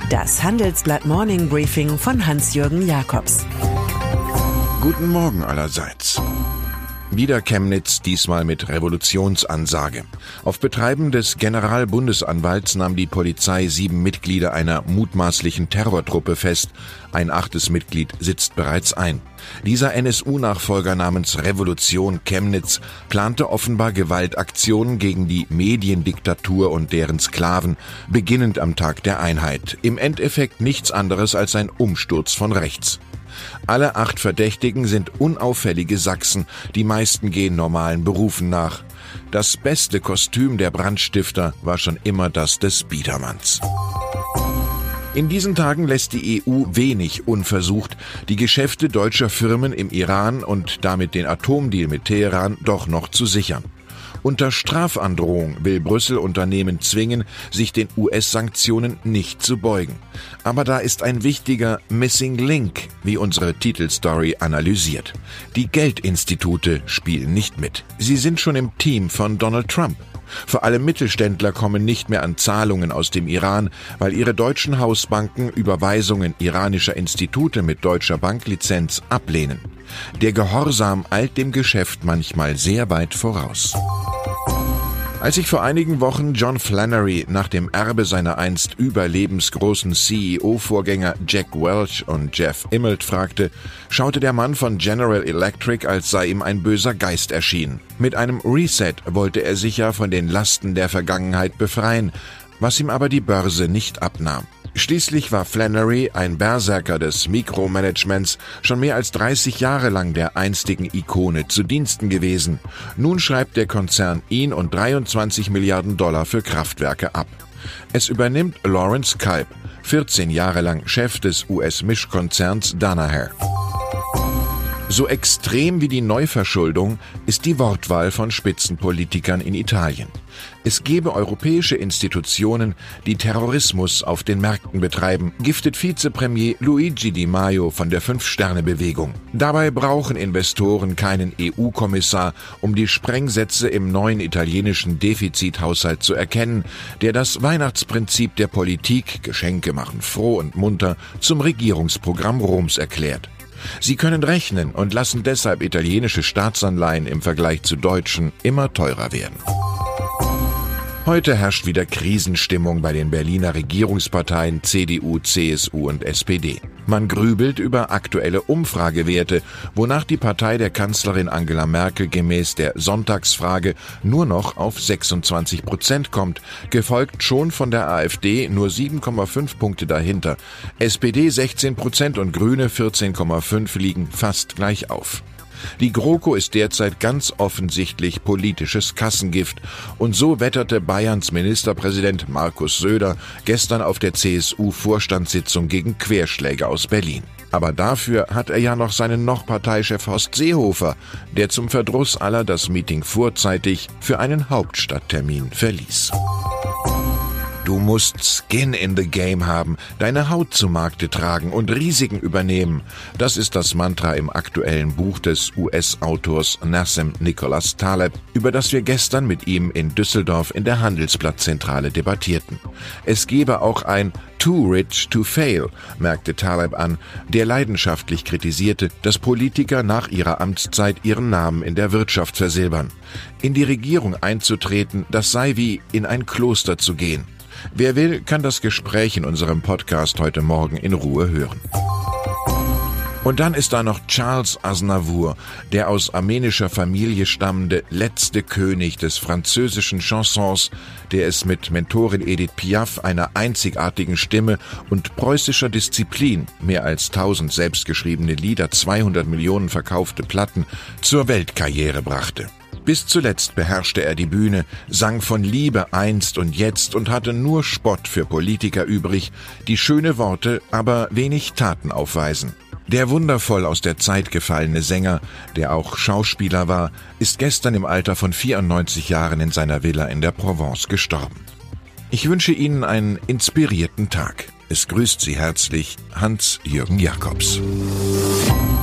Das Handelsblatt Morning Briefing von Hans-Jürgen Jakobs. Guten Morgen allerseits. Wieder Chemnitz, diesmal mit Revolutionsansage. Auf Betreiben des Generalbundesanwalts nahm die Polizei 7 Mitglieder einer mutmaßlichen Terrortruppe fest. Ein 8. Mitglied sitzt bereits ein. Dieser NSU-Nachfolger namens Revolution Chemnitz plante offenbar Gewaltaktionen gegen die Mediendiktatur und deren Sklaven, beginnend am Tag der Einheit. Im Endeffekt nichts anderes als ein Umsturz von rechts. Alle 8 Verdächtigen sind unauffällige Sachsen, die meisten gehen normalen Berufen nach. Das beste Kostüm der Brandstifter war schon immer das des Biedermanns. In diesen Tagen lässt die EU wenig unversucht, die Geschäfte deutscher Firmen im Iran und damit den Atomdeal mit Teheran doch noch zu sichern. Unter Strafandrohung will Brüssel Unternehmen zwingen, sich den US-Sanktionen nicht zu beugen. Aber da ist ein wichtiger Missing Link, wie unsere Titelstory analysiert. Die Geldinstitute spielen nicht mit. Sie sind schon im Team von Donald Trump. Vor allem Mittelständler kommen nicht mehr an Zahlungen aus dem Iran, weil ihre deutschen Hausbanken Überweisungen iranischer Institute mit deutscher Banklizenz ablehnen. Der Gehorsam eilt dem Geschäft manchmal sehr weit voraus. Als ich vor einigen Wochen John Flannery nach dem Erbe seiner einst überlebensgroßen CEO-Vorgänger Jack Welch und Jeff Immelt fragte, schaute der Mann von General Electric, als sei ihm ein böser Geist erschienen. Mit einem Reset wollte er sich ja von den Lasten der Vergangenheit befreien, was ihm aber die Börse nicht abnahm. Schließlich war Flannery, ein Berserker des Mikromanagements, schon mehr als 30 Jahre lang der einstigen Ikone zu Diensten gewesen. Nun schreibt der Konzern ihn und 23 Milliarden Dollar für Kraftwerke ab. Es übernimmt Lawrence Culp, 14 Jahre lang Chef des US-Mischkonzerns Danaher. So extrem wie die Neuverschuldung ist die Wortwahl von Spitzenpolitikern in Italien. Es gebe europäische Institutionen, die Terrorismus auf den Märkten betreiben, giftet Vizepremier Luigi Di Maio von der 5-Sterne-Bewegung. Dabei brauchen Investoren keinen EU-Kommissar, um die Sprengsätze im neuen italienischen Defizithaushalt zu erkennen, der das Weihnachtsprinzip der Politik, Geschenke machen froh und munter, zum Regierungsprogramm Roms erklärt. Sie können rechnen und lassen deshalb italienische Staatsanleihen im Vergleich zu deutschen immer teurer werden. Heute herrscht wieder Krisenstimmung bei den Berliner Regierungsparteien CDU, CSU und SPD. Man grübelt über aktuelle Umfragewerte, wonach die Partei der Kanzlerin Angela Merkel gemäß der Sonntagsfrage nur noch auf 26% kommt, gefolgt schon von der AfD nur 7,5 Punkte dahinter. SPD 16% und Grüne 14,5 liegen fast gleich auf. Die GroKo ist derzeit ganz offensichtlich politisches Kassengift und so wetterte Bayerns Ministerpräsident Markus Söder gestern auf der CSU-Vorstandssitzung gegen Querschläge aus Berlin. Aber dafür hat er ja noch seinen Parteichef Horst Seehofer, der zum Verdruss aller das Meeting vorzeitig für einen Hauptstadttermin verließ. Du musst Skin in the Game haben, deine Haut zu Markte tragen und Risiken übernehmen. Das ist das Mantra im aktuellen Buch des US-Autors Nassim Nicholas Taleb, über das wir gestern mit ihm in Düsseldorf in der Handelsblattzentrale debattierten. Es gebe auch ein Too Rich to Fail, merkte Taleb an, der leidenschaftlich kritisierte, dass Politiker nach ihrer Amtszeit ihren Namen in der Wirtschaft versilbern. In die Regierung einzutreten, das sei wie in ein Kloster zu gehen. Wer will, kann das Gespräch in unserem Podcast heute Morgen in Ruhe hören. Und dann ist da noch Charles Aznavour, der aus armenischer Familie stammende letzte König des französischen Chansons, der es mit Mentorin Edith Piaf, einer einzigartigen Stimme und preußischer Disziplin, mehr als 1000 selbstgeschriebene Lieder, 200 Millionen verkaufte Platten, zur Weltkarriere brachte. Bis zuletzt beherrschte er die Bühne, sang von Liebe einst und jetzt und hatte nur Spott für Politiker übrig, die schöne Worte, aber wenig Taten aufweisen. Der wundervoll aus der Zeit gefallene Sänger, der auch Schauspieler war, ist gestern im Alter von 94 Jahren in seiner Villa in der Provence gestorben. Ich wünsche Ihnen einen inspirierten Tag. Es grüßt Sie herzlich Hans-Jürgen Jakobs.